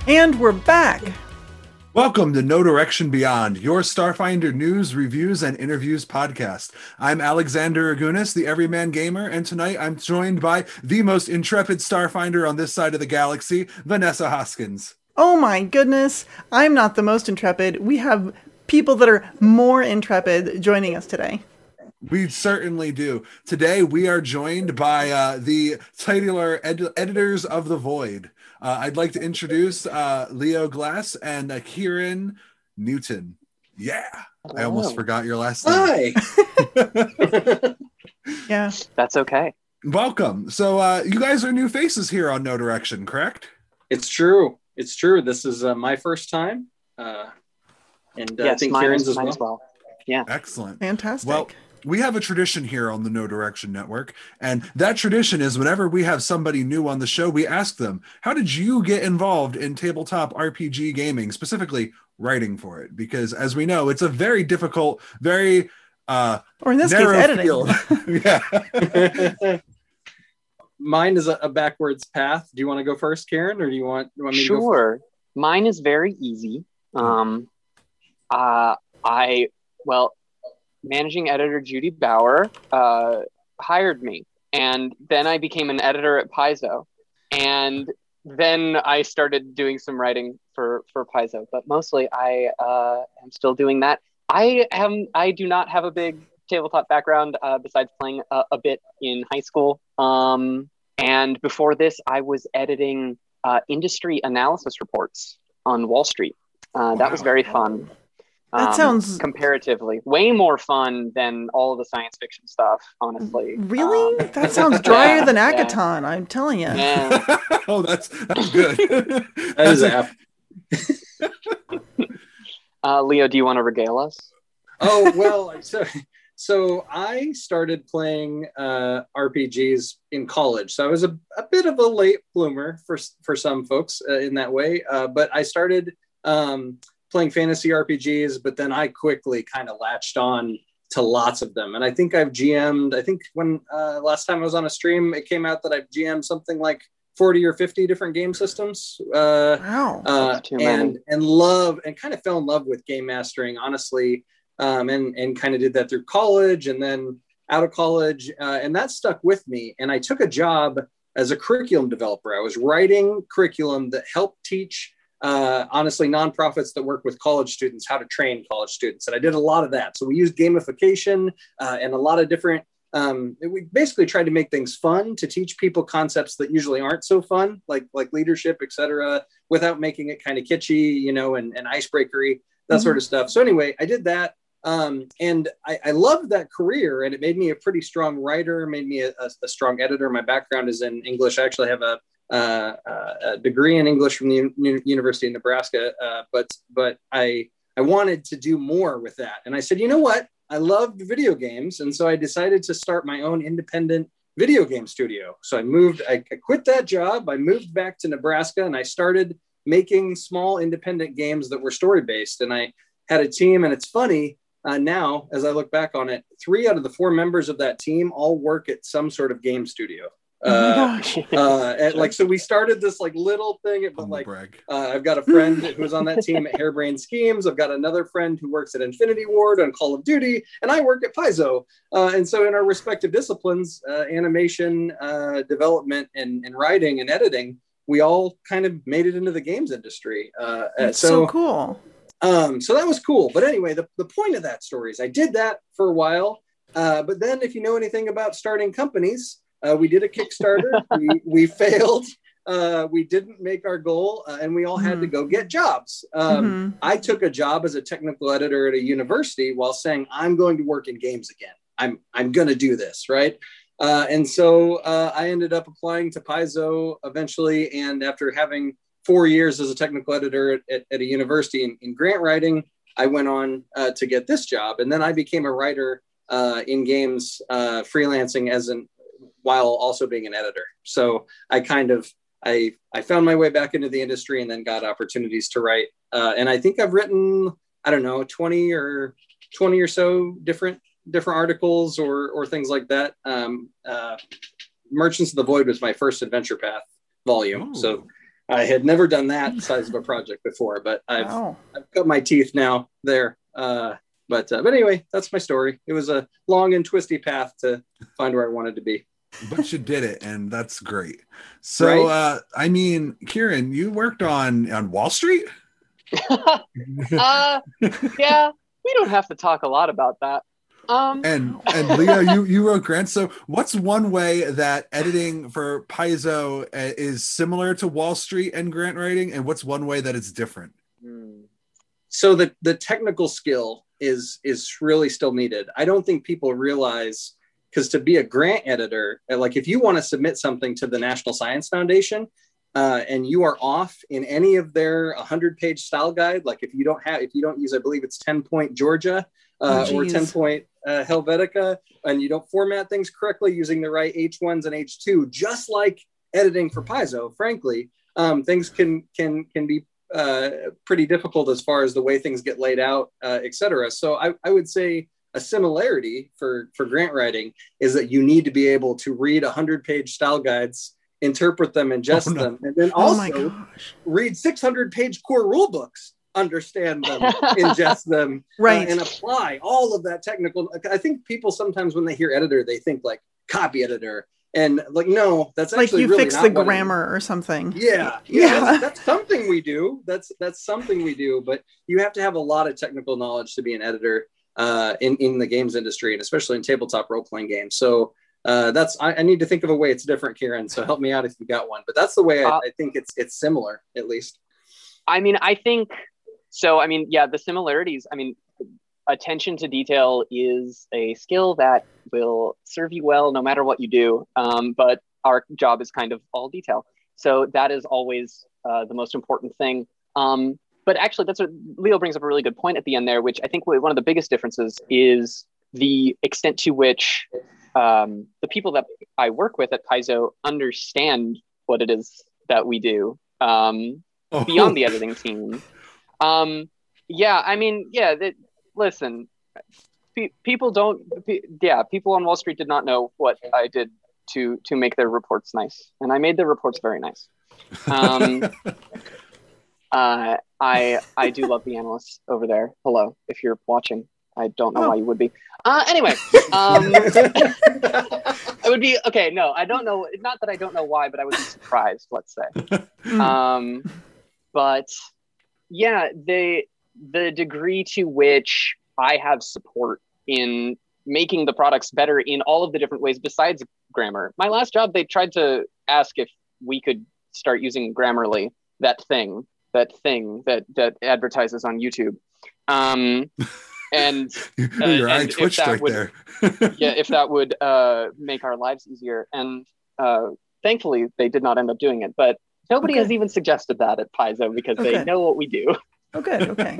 And we're back. Welcome to No Direction Beyond, your Starfinder news, reviews, and interviews podcast. I'm Alexander Agunas, the Everyman Gamer, and tonight I'm joined by the most intrepid Starfinder on this side of the galaxy, Vanessa Hoskins. Oh my goodness, I'm not the most intrepid. We have people that are more intrepid joining us today. We certainly do. Today we are joined by the titular editors of The Void. I'd like to introduce Leo Glass and Kieran Newton. Yeah, hello. I almost forgot your last name. Hi. Yeah, that's okay. Welcome. So you guys are new faces here on No Direction, correct? It's true. It's true. This is my first time, and yes, I think Kieran's as well. Yeah, excellent, fantastic. Well, we have a tradition here on the No Direction Network, and that tradition is whenever we have somebody new on the show, we ask them, how did you get involved in tabletop RPG gaming, specifically writing for it? Because as we know, it's a very difficult, very or in this case, editing. Field. Yeah. Mine is a backwards path. Do you want to go first, Kieran, or do you want me to go? Sure. Mine is very easy. Managing editor Judy Bauer hired me, and then I became an editor at Paizo, and then I started doing some writing for Paizo, but mostly I am still doing that. I do not have a big tabletop background besides playing a bit in high school, and before this I was editing industry analysis reports on Wall Street. That was very fun. That sounds comparatively way more fun than all of the science fiction stuff, honestly. Really? That sounds drier than Akaton, I'm telling you. Yeah. Oh, that's good. That is apt. Leo, do you want to regale us? Oh, well, so I started playing RPGs in college. So I was a bit of a late bloomer for some folks in that way. But I started playing fantasy RPGs, but then I quickly kind of latched on to lots of them. And I think I've GM'd, when last time I was on a stream, it came out that I've GM'd something like 40 or 50 different game systems. Wow. And kind of fell in love with game mastering, honestly, and kind of did that through college and then out of college. And that stuck with me. And I took a job as a curriculum developer. I was writing curriculum that helped teach honestly, nonprofits that work with college students, how to train college students. And I did a lot of that. So we used gamification and a lot of different, we basically tried to make things fun to teach people concepts that usually aren't so fun, like leadership, et cetera, without making it kind of kitschy, and icebreakery, that sort of stuff. So anyway, I did that. And I loved that career, and it made me a pretty strong writer, made me a strong editor. My background is in English. I actually have a degree in English from the University of Nebraska, but I wanted to do more with that. And I said, you know what? I loved video games. And so I decided to start my own independent video game studio. So I quit that job. I moved back to Nebraska and I started making small independent games that were story-based. And I had a team, and it's funny now, as I look back on it, 3 out of the 4 members of that team all work at some sort of game studio. So we started this little thing, but I've got a friend who's on that team at Harebrained Schemes. I've got another friend who works at Infinity Ward on Call of Duty, and I work at Paizo. And so in our respective disciplines, animation, development, and writing and editing, we all kind of made it into the games industry. That's so cool. So that was cool. But anyway, the point of that story is I did that for a while. But then if you know anything about starting companies, we did a Kickstarter. we failed. We didn't make our goal, and we all had to go get jobs. I took a job as a technical editor at a university while saying, I'm going to work in games again. I'm going to do this, right? And so I ended up applying to Paizo eventually. And after having 4 years as a technical editor at a university in grant writing, I went on to get this job. And then I became a writer in games, freelancing while also being an editor. So I found my way back into the industry and then got opportunities to write. And I think I've written, 20 or so different articles or things like that. Merchants of the Void was my first adventure path volume. Ooh. So I had never done that size of a project before, but I've cut my teeth now there. But anyway, that's my story. It was a long and twisty path to find where I wanted to be. But you did it, and that's great. So, right? I mean, Kieran, you worked on Wall Street? Yeah, we don't have to talk a lot about that. And Leo, you wrote grants. So what's one way that editing for Paizo is similar to Wall Street and grant writing, and what's one way that it's different? So the technical skill is really still needed. I don't think people realize, because to be a grant editor, like if you want to submit something to the National Science Foundation, and you are off in any of their 100-page style guide, like if you don't use, I believe it's 10-point Georgia or 10-point Helvetica, and you don't format things correctly using the right H1s and H2, just like editing for Paizo, frankly, things can be pretty difficult as far as the way things get laid out, etc. So I would say a similarity for grant writing is that you need to be able to read 100-page style guides, interpret them, ingest them, and then also read 600-page core rule books, understand them, ingest them, and apply all of that technical. I think people sometimes when they hear editor, they think like copy editor. And like, no, that's actually like you really fix the grammar or something. Yeah. That's something we do. That's something we do. But you have to have a lot of technical knowledge to be an editor in the games industry, and especially in tabletop role-playing games. So I need to think of a way it's different, Kieran. So help me out if you got one. But that's the way I think it's similar, at least. I mean, I think so. I mean, yeah, the similarities. I mean, attention to detail is a skill that will serve you well no matter what you do. But our job is kind of all detail. So that is always the most important thing. But actually, that's what Leo brings up a really good point at the end there, which I think one of the biggest differences is the extent to which the people that I work with at Paizo understand what it is that we do beyond the editing team. Listen, people on Wall Street did not know what I did to make their reports nice, and I made their reports very nice. I do love the analysts over there. Hello, if you're watching. I don't know why you would be. Anyway, it would be okay. No, I don't know. Not that I don't know why, but I would be surprised. Let's say. But yeah, the degree to which I have support in making the products better in all of the different ways besides grammar. My last job, they tried to ask if we could start using Grammarly, that thing that advertises on YouTube. And your eye twitched right there. If that would make our lives easier. And thankfully, they did not end up doing it. But nobody has even suggested that at Paizo because they know what we do. Okay.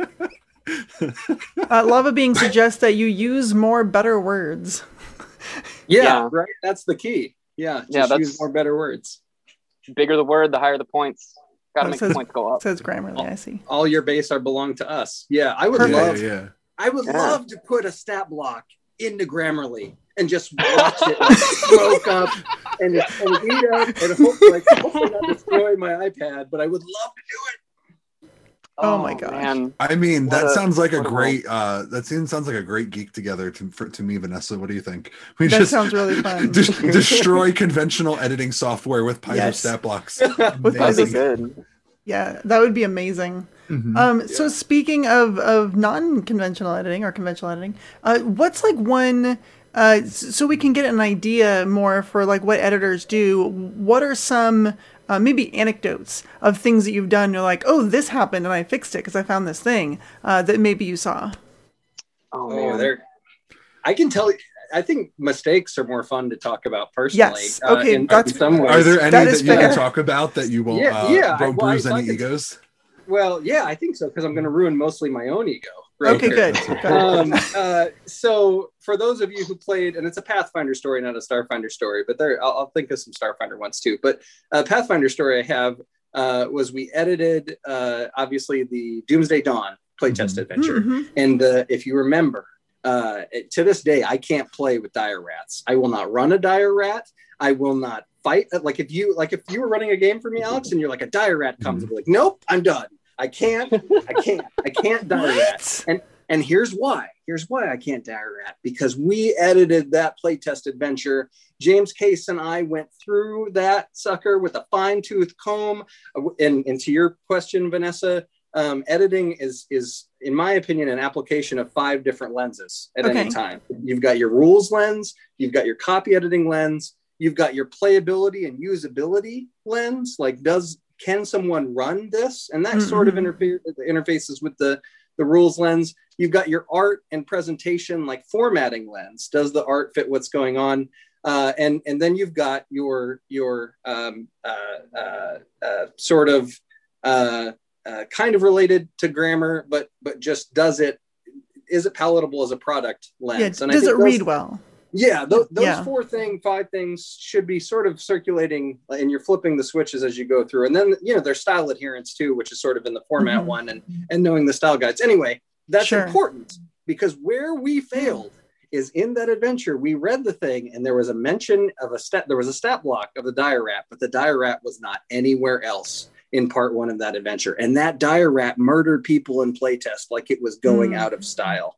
Lava Being suggests that you use more better words. Yeah, right. That's the key. Yeah, use more better words. Bigger the word, the higher the points. Gotta make the points go up. Says Grammarly, I see. All your base belong to us. Yeah, I would love. Yeah. I would love to put a stat block into Grammarly and just watch it like, smoke up and read out and hopefully not destroy my iPad, but I would love to do it. Oh my god! Man. I mean, that sounds like a great. Sounds like a great geek together to me, Vanessa. What do you think? That sounds really fun. Destroy conventional editing software with Paizo stat blocks. With Paizo, good. Yeah, that would be amazing. Mm-hmm. So speaking of non-conventional editing or conventional editing, what's like one? So we can get an idea more for like what editors do. What are some maybe anecdotes of things that you've done? You're like, oh, this happened and I fixed it because I found this thing that maybe you saw. Oh man, I can tell you. I think mistakes are more fun to talk about personally. Yes. Okay. In some ways. Are there any that you can talk about that you won't bruise any egos? Well, yeah, I think so, because I'm going to ruin mostly my own ego. Right okay, good. So for those of you who played, and it's a Pathfinder story, not a Starfinder story, but I'll think of some Starfinder ones too. But Pathfinder story I have was we edited, obviously, the Doomsday Dawn playtest adventure. Mm-hmm. And if you remember, to this day, I can't play with dire rats. I will not run a dire rat. I will not fight. Like if you were running a game for me, Alex, and you're like a dire rat comes and be like, nope, I'm done. I can't dire rat. And here's why I can't dire rat, because we edited that playtest adventure. James Case and I went through that sucker with a fine-tooth comb. And to your question, Vanessa, editing is, in my opinion, an application of 5 different lenses at any time. You've got your rules lens, you've got your copy editing lens, you've got your playability and usability lens. Like, can someone run this? And that sort of interfaces with the rules lens. You've got your art and presentation, like formatting lens. Does the art fit what's going on? And then you've got your sort of kind of related to grammar, but just is it palatable as a product lens? Yeah, and does it read well? Yeah, those 5 things should be sort of circulating, and you're flipping the switches as you go through. And then, there's style adherence too, which is sort of in the format one, and knowing the style guides. Anyway, that's important, because where we failed is in that adventure. We read the thing, and there was a mention of there was a stat block of the dire rat, but the dire rat was not anywhere else in part 1 of that adventure. And that dire rat murdered people in playtest like it was going out of style.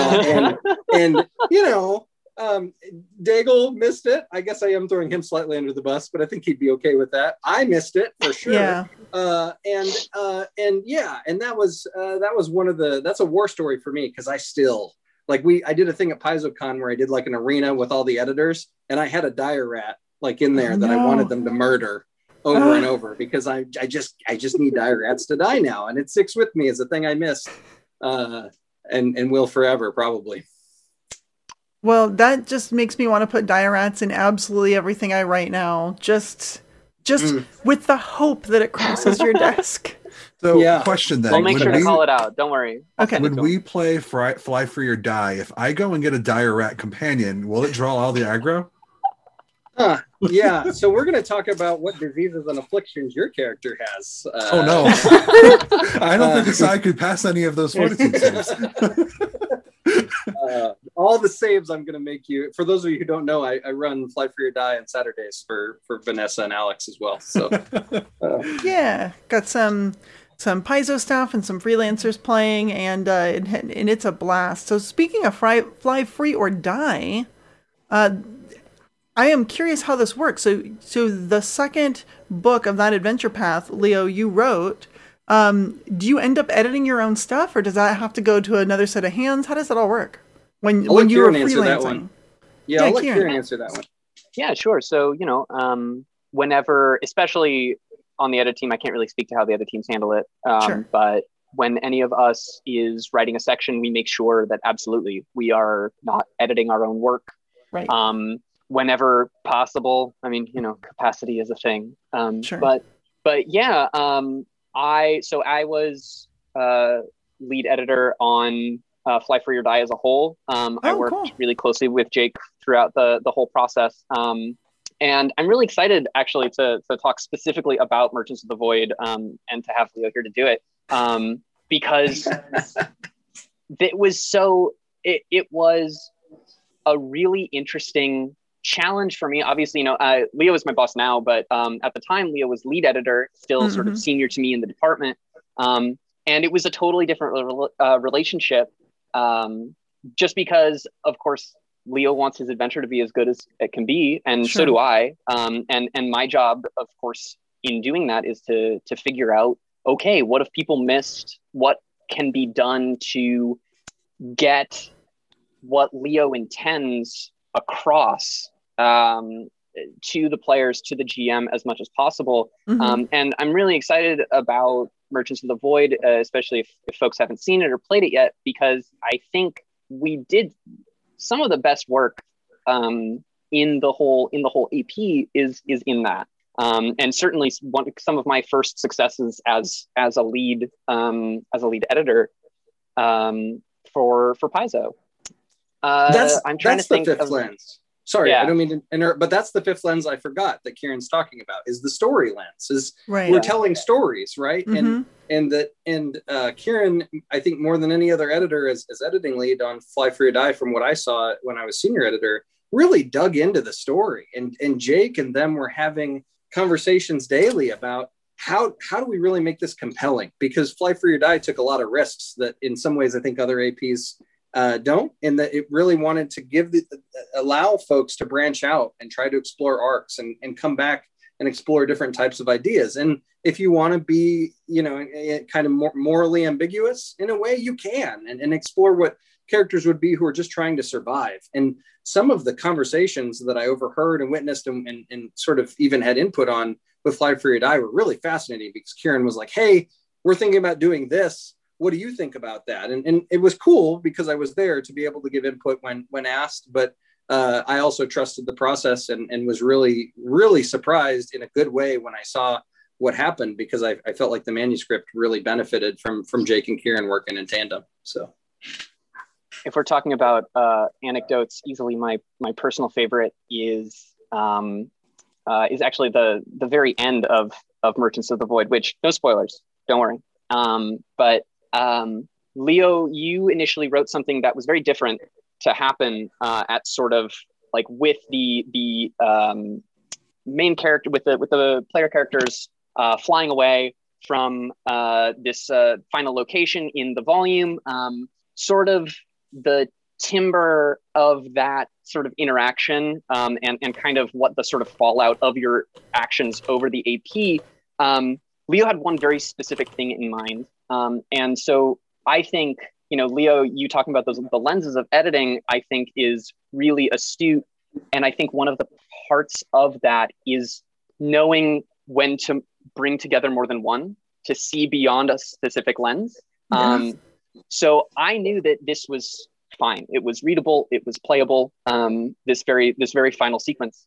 Daigle missed it. I guess I am throwing him slightly under the bus, but I think he'd be okay with that. I missed it for sure. Yeah. And that was one of that's a war story for me, because I still I did a thing at PaizoCon where I did like an arena with all the editors, and I had a dire rat like in there that I wanted them to murder over and over, because I just need dire rats to die now, and it sticks with me as a thing I missed, and will forever probably. Well, that just makes me want to put dire rats in absolutely everything I write now, just with the hope that it crosses your desk. So, question then. We'll make sure to call it out. Don't worry. Okay. When we play Fly Free or Die, if I go and get a dire rat companion, will it draw all the aggro? Yeah. So we're going to talk about what diseases and afflictions your character has. Oh no! I don't think I could pass any of those fortitude saves. All the saves I'm going to make you. For those of you who don't know, I run Fly Free or Die on Saturdays for Vanessa and Alex as well. So yeah, got some Paizo staff and some freelancers playing, and it's a blast. So speaking of Fly Free or Die, I am curious how this works. So the second book of that adventure path, Leo, you wrote. Do you end up editing your own stuff, or does that have to go to another set of hands? How does that all work when you were freelancing? Yeah, I'll let Kieran answer that one. Yeah, sure. So whenever, especially on the edit team, I can't really speak to how the other teams handle it. Sure. But when any of us is writing a section, we make sure that absolutely we are not editing our own work. Right. Whenever possible. I mean, capacity is a thing. Sure. But yeah. I was lead editor on Fly Free or Die as a whole. I worked really closely with Jake throughout the whole process. And I'm really excited actually to talk specifically about Merchants of the Void and to have Leo here to do it. Because it was a really interesting challenge for me. Obviously, Leo is my boss now, but at the time Leo was lead editor, still sort of senior to me in the department. And it was a totally different relationship, just because, of course, Leo wants his adventure to be as good as it can be, and so do I. And my job, of course, in doing that is to figure out, okay, what if people missed? What can be done to get what Leo intends across to the players, to the GM as much as possible. And I'm really excited about Merchants of the Void, especially if folks haven't seen it or played it yet, because I think we did some of the best work in the whole AP is in that. And certainly some of my first successes as a lead editor for Paizo. I'm trying to think the fifth of lens. Sorry, I don't mean to interrupt, but that's the fifth lens I forgot that Kieran's talking about, is the story lens. We're telling stories, right? And Kieran, I think more than any other editor as editing lead on Fly Free or Die, from what I saw when I was senior editor, really dug into the story, and Jake and them were having conversations daily about how do we really make this compelling, because Fly Free or Die took a lot of risks that in some ways I think other APs don't, and that it really wanted to allow folks to branch out and try to explore arcs and come back and explore different types of ideas. And if you want to be, kind of more morally ambiguous in a way, you can, and explore what characters would be who are just trying to survive. And some of the conversations that I overheard and witnessed and sort of even had input on with Fly Free or Die were really fascinating, because Kieran was like, hey, we're thinking about doing this. What do you think about that? And it was cool because I was there to be able to give input when asked, but I also trusted the process and was really, really surprised in a good way when I saw what happened, because I felt like the manuscript really benefited from Jake and Kieran working in tandem. So if we're talking about anecdotes, easily my personal favorite is actually the very end of Merchants of the Void, which, no spoilers, don't worry. But Leo, you initially wrote something that was very different to happen at sort of like with the main character, with the player characters flying away from this final location in the volume. Sort of the timber of that sort of interaction and kind of what the sort of fallout of your actions over the AP. Leo had one very specific thing in mind. And so I think, Leo, you talking about the lenses of editing, I think is really astute. And I think one of the parts of that is knowing when to bring together more than one to see beyond a specific lens. Yes. So I knew that this was fine. It was readable. It was playable. This very final sequence.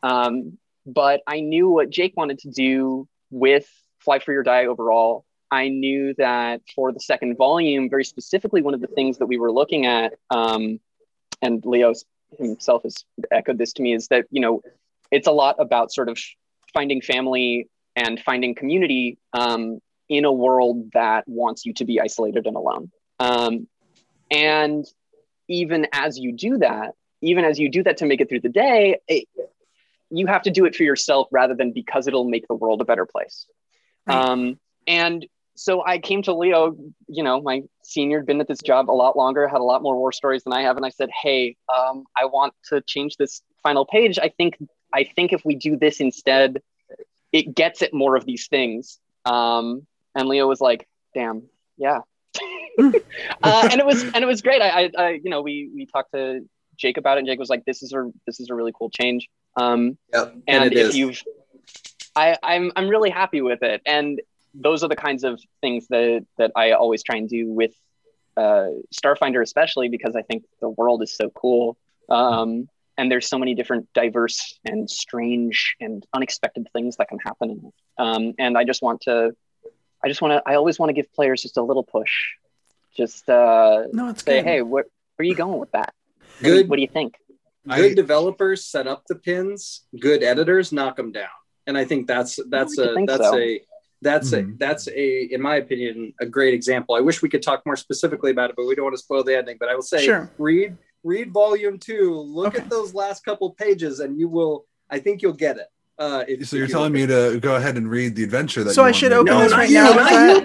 But I knew what Jake wanted to do with Fly Free or Die overall. I knew that for the second volume, very specifically, one of the things that we were looking at, and Leo himself has echoed this to me, is that, it's a lot about sort of finding family and finding community in a world that wants you to be isolated and alone. And even as you do that to make it through the day, you have to do it for yourself rather than because it'll make the world a better place. Right. And so I came to Leo, my senior, had been at this job a lot longer, had a lot more war stories than I have. And I said, hey, I want to change this final page. I think if we do this instead, it gets at more of these things. And Leo was like, damn, yeah. And it was great. I we talked to Jake about it, and Jake was like, this is a really cool change. Yep, and if I'm really happy with it. And those are the kinds of things that I always try and do with Starfinder, especially because I think the world is so cool. And there's so many different diverse and strange and unexpected things that can happen in it. And I always want to give players just a little push. Just say, good. Hey, where are you going with that? Good. What do you think? Good developers set up the pins. Good editors knock them down. And I think that's in my opinion, a great example. I wish we could talk more specifically about it, but we don't want to spoil the ending. But I will say, sure. Read volume 2, look at those last couple pages, and I think you'll get it. So you're telling me to go ahead and read the adventure that. So I should open this right now.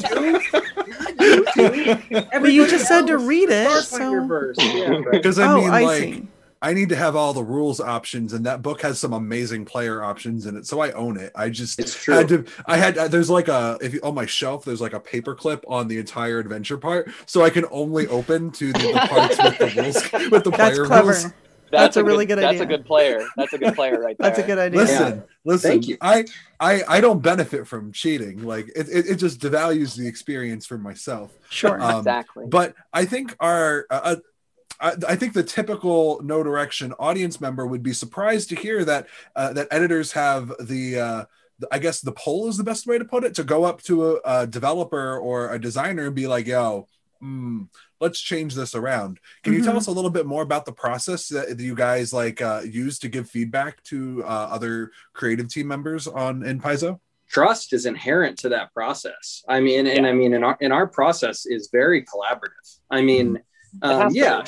But you just said to read it. Because I need to have all the rules options, and that book has some amazing player options in it, so I own it. It's true. There's like on my shelf, there's like a paper clip on the entire adventure part, so I can only open to the parts with the rules, with the player rules. That's a really good idea. That's a good player. That's a good player right there. That's a good idea. Listen. Thank you. I don't benefit from cheating. Like it just devalues the experience for myself. Sure. Exactly. But I think I think the typical No Direction audience member would be surprised to hear that editors have I guess the pull is the best way to put it, to go up to a developer or a designer and be like, yo, let's change this around. Can you tell us a little bit more about the process that you guys use to give feedback to other creative team members in Paizo? Trust is inherent to that process. I mean, in our process is very collaborative. I mean, sure.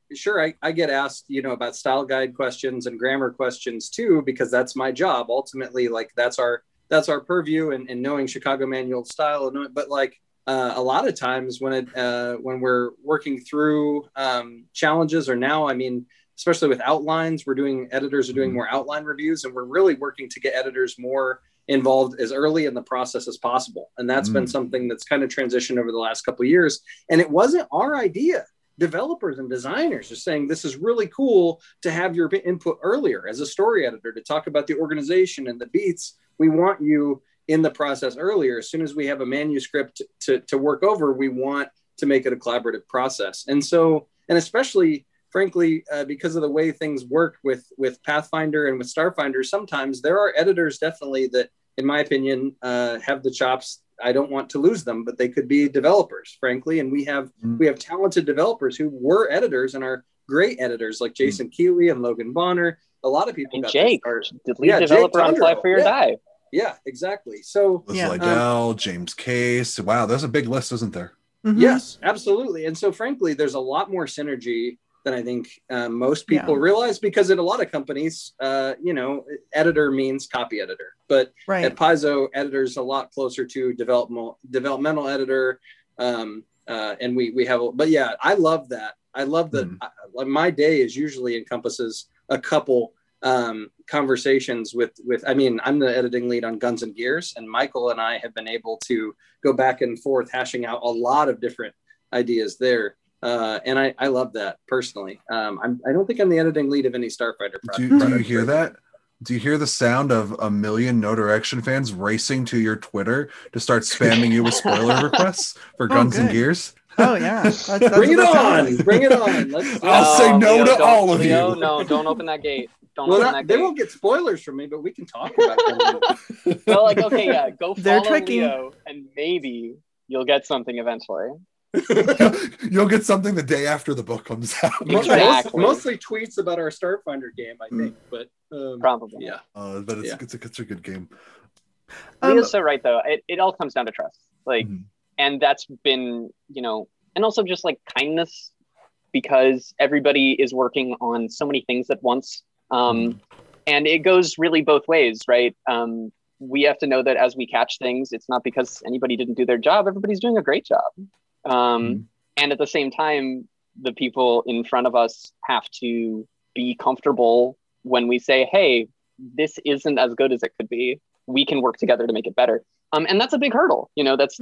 sure, I get asked, about style guide questions and grammar questions too, because that's my job. Ultimately, like that's our purview, and knowing Chicago manual style. But like a lot of times when we're working through challenges, or now, I mean, especially with outlines, editors are doing more outline reviews, and we're really working to get editors more involved as early in the process as possible. And that's been something that's kind of transitioned over the last couple of years. And it wasn't our idea. Developers and designers are saying, this is really cool to have your input earlier as a story editor, to talk about the organization and the beats. We want you in the process earlier. As soon as we have a manuscript to work over, we want to make it a collaborative process. And especially, frankly, because of the way things work with Pathfinder and with Starfinder, sometimes there are editors definitely that, in my opinion, have the chops. I don't want to lose them, but they could be developers, frankly. And we have talented developers who were editors and are great editors, like Jason Keeley and Logan Bonner. A lot of people. And Jake, the lead developer on Fly for Your Die. Yeah, exactly. So Liz Lydell, James Case. Wow, there's a big list, isn't there? Mm-hmm. Yes, absolutely. And so, frankly, there's a lot more synergy than I think most people realize, because in a lot of companies, editor means copy editor. But at Paizo, editor is a lot closer to developmental editor. And we have, but yeah, I love that. I love that. My day usually encompasses a couple conversations with, I mean, I'm the editing lead on Guns and Gears, and Michael and I have been able to go back and forth, hashing out a lot of different ideas there. And I love that personally. I don't think I'm the editing lead of any Starfighter project. Do you hear that? Do you hear the sound of a million No Direction fans racing to your Twitter to start spamming you with spoiler requests for Guns and Gears? Oh yeah, that's bring it on! Bring it on! I'll say no to all of you. No, don't open that gate. They won't get spoilers from me, but we can talk about them. Well, go follow Leo, and maybe you'll get something eventually. You'll get something the day after the book comes out. Exactly. Mostly tweets about our Starfinder game, I think. But probably, yeah. But it's a good game. Leo's so right, though. It all comes down to trust, and that's been, and also just like kindness, because everybody is working on so many things at once, and it goes really both ways, right? We have to know that as we catch things, it's not because anybody didn't do their job. Everybody's doing a great job. And at the same time, the people in front of us have to be comfortable when we say, hey, this isn't as good as it could be. We can work together to make it better. And that's a big hurdle. That's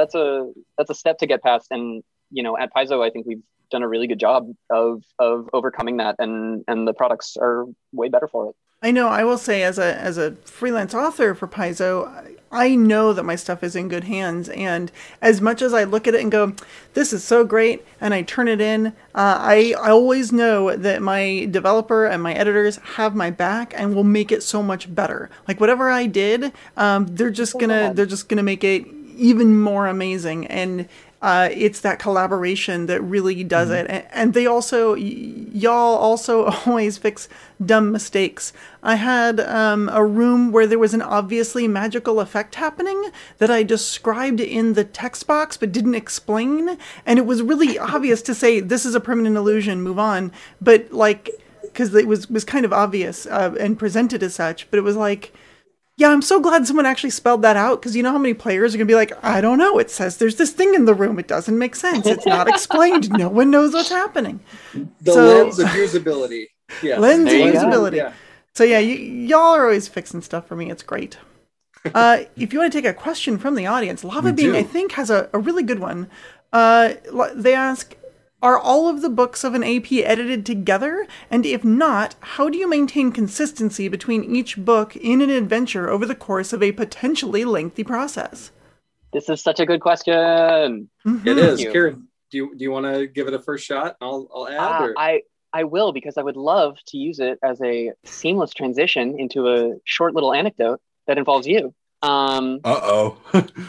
a step to get past. And, at Paizo, I think we've done a really good job of overcoming that, and the products are way better for it. I know. I will say, as a freelance author for Paizo, I know that my stuff is in good hands. And as much as I look at it and go, this is so great, and I turn it in, I always know that my developer and my editors have my back and will make it so much better. Like whatever I did, they're just gonna make it even more amazing. And it's that collaboration that really does it. And they also, y'all also always fix dumb mistakes. I had a room where there was an obviously magical effect happening that I described in the text box but didn't explain. And it was really obvious to say, this is a permanent illusion, move on. But because it was kind of obvious and presented as such, but it was like, yeah, I'm so glad someone actually spelled that out, because you know how many players are going to be like, I don't know, it says there's this thing in the room. It doesn't make sense. It's not explained. No one knows what's happening. Lens of usability. Yeah. Lens of usability. Yeah. So yeah, y'all are always fixing stuff for me. It's great. If you want to take a question from the audience, Lava Bean, I think, has a really good one. They ask, are all of the books of an AP edited together? And if not, how do you maintain consistency between each book in an adventure over the course of a potentially lengthy process? This is such a good question. Mm-hmm. It is. Kieran, do you want to give it a first shot? I'll add. I will, because I would love to use it as a seamless transition into a short little anecdote that involves you. Uh-oh.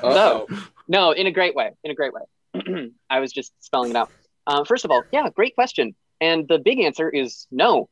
No, in a great way. I was just spelling it out. First of all, yeah, great question. And the big answer is no.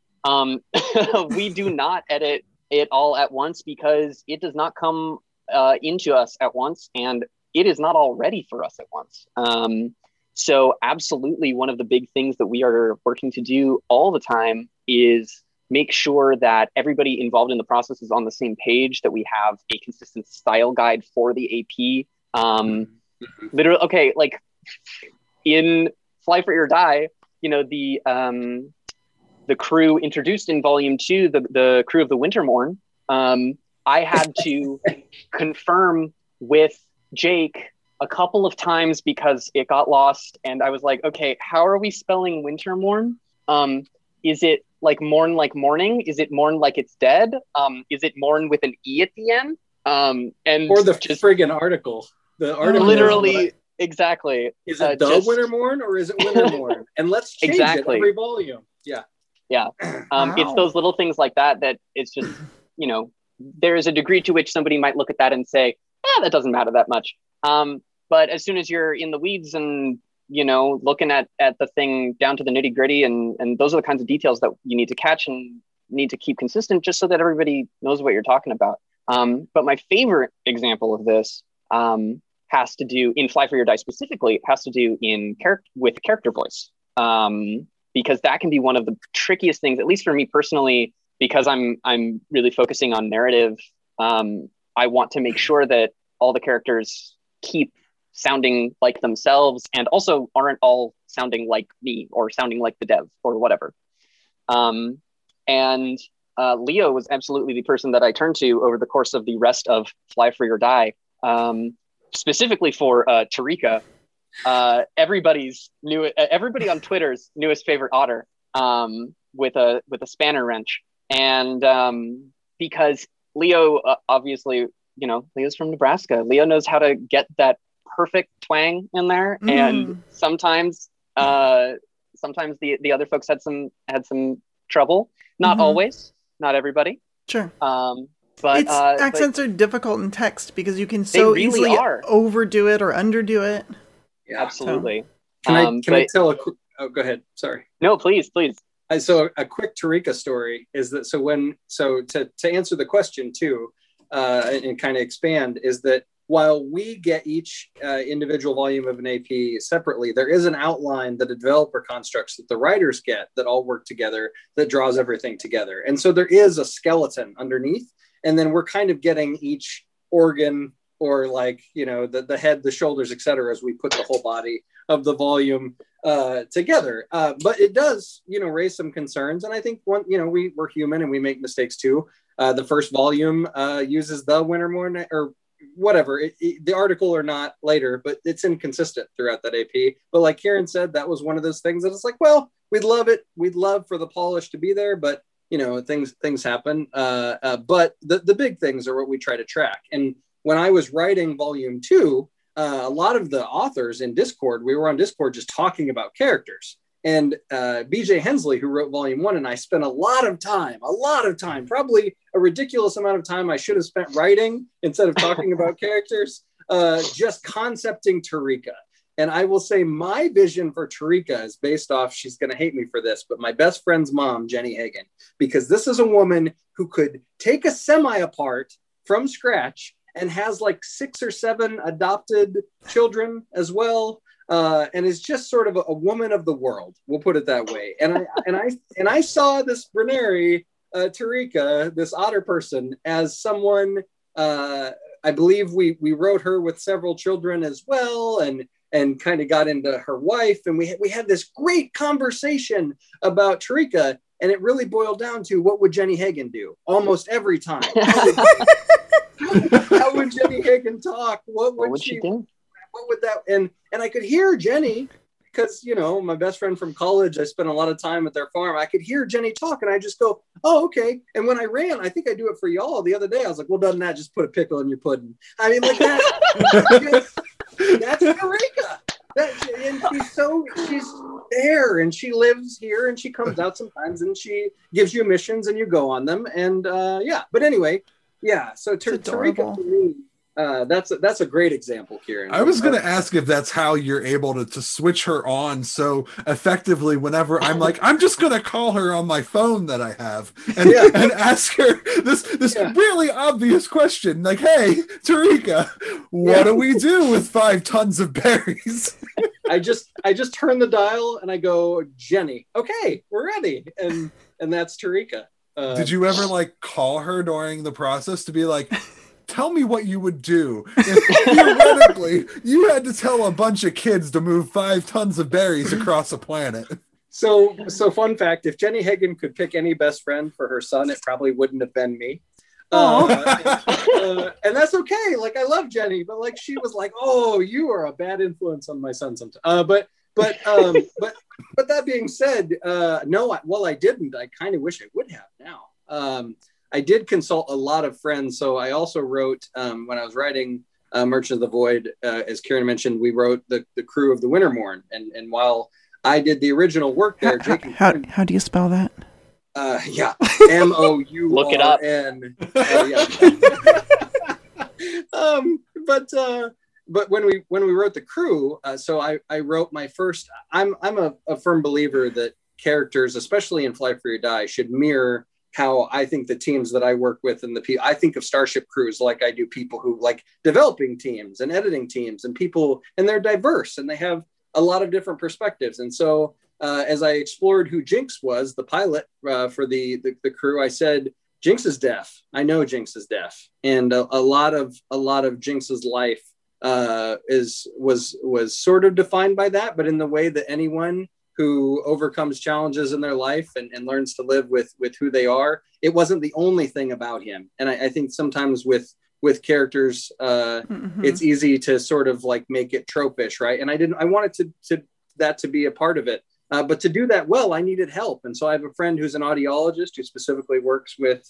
We do not edit it all at once, because it does not come into us at once, and it is not all ready for us at once. So absolutely, one of the big things that we are working to do all the time is make sure that everybody involved in the process is on the same page, that we have a consistent style guide for the AP. Literally, okay, like in Fly Free or Die, you know, the crew introduced in Volume 2, the crew of the Wintermorn, I had to confirm with Jake a couple of times because it got lost, and I was like, okay, how are we spelling Wintermorn? Is it like mourn like morning? Is it mourn like it's dead? Is it mourn with an E at the end? And or the friggin' article. The article literally, exactly. Is it the Wintermorn or is it Wintermorn? And let's change it every volume. Yeah. Yeah. It's those little things like that it's just, you know, there is a degree to which somebody might look at that and say, that doesn't matter that much. But as soon as you're in the weeds and, you know, looking at the thing down to the nitty gritty, and those are the kinds of details that you need to catch and need to keep consistent just so that everybody knows what you're talking about. But my favorite example of this has to do, in Fly Free or Die specifically, has to do with character voice. Because that can be one of the trickiest things, at least for me personally, because I'm really focusing on narrative. I want to make sure that all the characters keep sounding like themselves and also aren't all sounding like me or sounding like the dev or whatever. And Leo was absolutely the person that I turned to over the course of the rest of Fly Free or Die, specifically for Tarika. Everybody on Twitter's newest favorite otter, with a spanner wrench. And because Leo, obviously, you know, Leo's from Nebraska. Leo knows how to get that perfect twang in there. And sometimes the other folks had some trouble. Not always, not everybody. Sure. But accents are difficult in text because you can so easily overdo it or underdo it. Yeah, absolutely. Can I tell a quick? Oh, go ahead. Sorry. No, please. So a quick Tarika story is that to answer the question too, and kind of expand, is that while we get each individual volume of an AP separately, there is an outline that the developer constructs that the writers get that all work together that draws everything together. And so there is a skeleton underneath, and then we're kind of getting each organ or like, you know, the head, the shoulders, etc., as we put the whole body of the volume together. But it does, you know, raise some concerns. And I think we're human and we make mistakes too. The first volume uses the Wintermorn or whatever, the article or not later, but it's inconsistent throughout that AP. But like Kieran said, that was one of those things that it's like, well, we'd love it. We'd love for the polish to be there, but you know, things happen. But the big things are what we try to track. And when I was writing volume 2, a lot of the authors in Discord, we were on Discord just talking about characters. And BJ Hensley, who wrote volume 1, and I spent a lot of time, probably a ridiculous amount of time I should have spent writing instead of talking about characters, just concepting Tarika. And I will say my vision for Tarika is based off, she's going to hate me for this, but my best friend's mom, Jenny Hagen, because this is a woman who could take a semi apart from scratch and has like 6 or 7 adopted children as well. And is just sort of a woman of the world. We'll put it that way. And I saw this Brenary, Tarika, this otter person, as someone. I believe we wrote her with several children as well, and kind of got into her wife, and we had this great conversation about Tarika, and it really boiled down to what would Jenny Hagen do almost every time. How would Jenny Hagen talk? What would she do? What would that, and I could hear Jenny, because, you know, my best friend from college, I spent a lot of time at their farm. I could hear Jenny talk, and I just go, oh, okay. And when I ran, I think I do it for y'all the other day. I was like, well, doesn't that just put a pickle in your pudding? I mean, like that. That's Tarika. And she's there, and she lives here, and she comes out sometimes, and she gives you missions, and you go on them, and yeah. But anyway, yeah. So Tarika for me. That's a great example, Kieran. I was going to ask if that's how you're able to switch her on so effectively whenever I'm like, I'm just going to call her on my phone that I have and ask her this really obvious question. Like, hey, Tarika, what do we do with 5 tons of berries? I just turn the dial and I go, Jenny, okay, we're ready. And that's Tarika. Did you ever like call her during the process to be like, tell me what you would do if theoretically you had to tell a bunch of kids to move 5 tons of berries across a planet? So fun fact, if Jenny Hagen could pick any best friend for her son, it probably wouldn't have been me. And that's okay. Like, I love Jenny, but like, she was like, oh, you are a bad influence on my son sometimes. But that being said, no, I didn't. I kind of wish I would have now. I did consult a lot of friends. So I also wrote, when I was writing Merchant of the Void, as Kieran mentioned, we wrote the crew of the Wintermorn. And while I did the original work there, Jake and how do you spell that? Yeah, MOURN. Look it up. But when we wrote the crew, so I wrote my first. I'm a firm believer that characters, especially in Fly Free or Die, should mirror how I think the teams that I work with and I think of starship crews like I do people who like developing teams and editing teams and people, and they're diverse and they have a lot of different perspectives. And so as I explored who Jinx was, the pilot for the crew, I said, Jinx is deaf. I know Jinx is deaf. And a lot of Jinx's life was sort of defined by that, but in the way that anyone who overcomes challenges in their life and learns to live with who they are, it wasn't the only thing about him. And I think sometimes with characters, it's easy to sort of like make it tropish, right? And I wanted that to be a part of it. But to do that well, I needed help. And so I have a friend who's an audiologist who specifically works with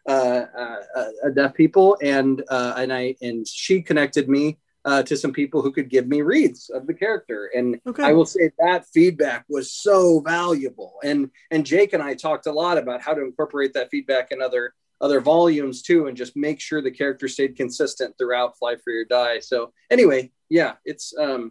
deaf people. And she connected me to some people who could give me reads of the character. And I will say that feedback was so valuable. And Jake and I talked a lot about how to incorporate that feedback in other volumes too, and just make sure the character stayed consistent throughout Fly Free or Die. So anyway, yeah, it's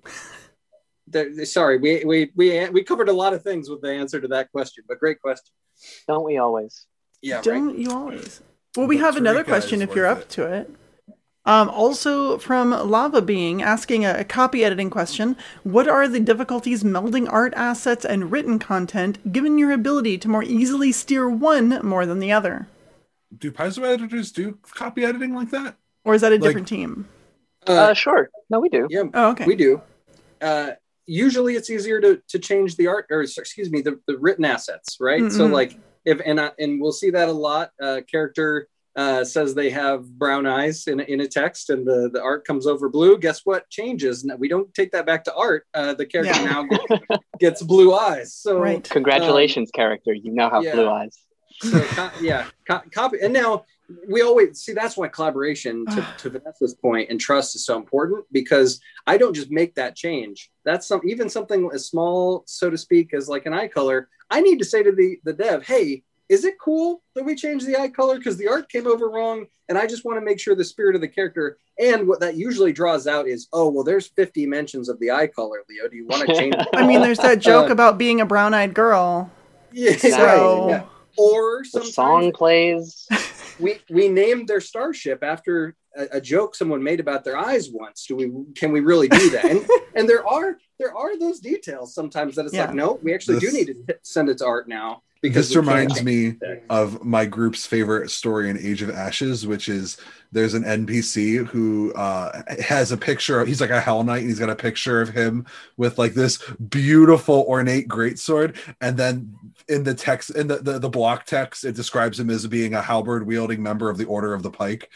sorry, we covered a lot of things with the answer to that question, but great question. Don't we always? Yeah, don't you always? Well, we have another question if you're up to it. Also from Lava Being, asking a copy editing question. What are the difficulties melding art assets and written content, given your ability to more easily steer one more than the other? Do Paizo editors do copy editing like that? Or is that a different team? Sure. No, we do. Yeah, okay. We do. Usually it's easier to change the art, or excuse me, the written assets, right? Mm-hmm. So like and we'll see that a lot. Character says they have brown eyes in a text and the art comes over blue. Guess what changes? No, we don't take that back to art. The character now gets blue eyes. So right. Congratulations, character. You now have blue eyes. So copy. And now we always see, that's why collaboration, to Vanessa's point, and trust is so important, because I don't just make that change. That's even something as small, so to speak, as like an eye color. I need to say to the dev, hey, is it cool that we changed the eye color because the art came over wrong? And I just want to make sure the spirit of the character, and what that usually draws out is, oh, well, there's 50 mentions of the eye color, Leo. Do you want to change it? I mean, there's that joke about being a brown-eyed girl. Yeah, so... right. Yeah. Or the song plays. We named their starship after a joke someone made about their eyes once. Can we really do that? And there are those details sometimes that it's like, no, we actually do need to send it to art now. Because this reminds me of my group's favorite story in Age of Ashes, which is there's an NPC who has a picture. He's like a Hell Knight, and he's got a picture of him with like this beautiful ornate greatsword, and then in the text, in the block text, it describes him as being a halberd wielding member of the Order of the Pike.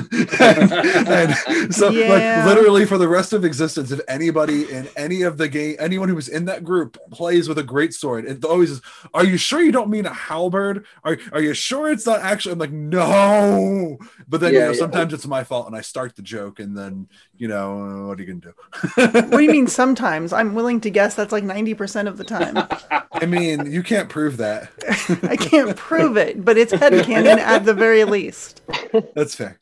and so like literally for the rest of existence, if anybody in any of the game, anyone who was in that group plays with a greatsword, it always is, are you sure you don't mean a halberd? Are you sure it's not actually? I'm like, no. But then sometimes it's my fault and I start the joke, and then what are you gonna do? What do you mean sometimes? I'm willing to guess that's like 90% of the time. I mean, you can't prove that. I can't prove it, but it's headcanon at the very least. That's fair.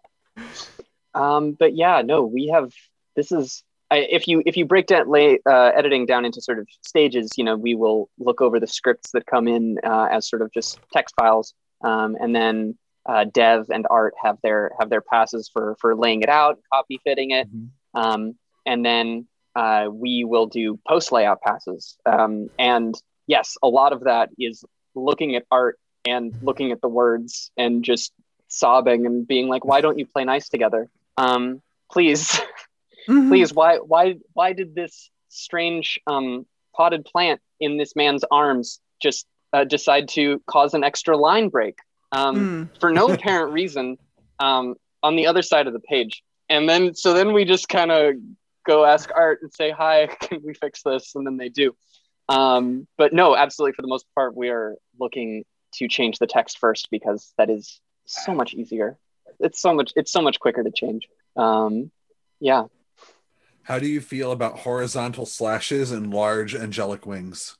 But yeah, no, we have, this is, if you break down editing down into sort of stages, we will look over the scripts that come in as sort of just text files, and then dev and art have their passes for laying it out, copy fitting it, and then we will do post layout passes. And yes, a lot of that is looking at art and looking at the words and just sobbing and being like, why don't you play nice together? Please, please, why did this strange potted plant in this man's arms just decide to cause an extra line break for no apparent reason on the other side of the page? And then we just kind of go ask art and say, hi, can we fix this? And then they do. But no, absolutely, for the most part, we are looking to change the text first because that is so much easier. It's so much quicker to change. Yeah. How do you feel about horizontal slashes and large angelic wings?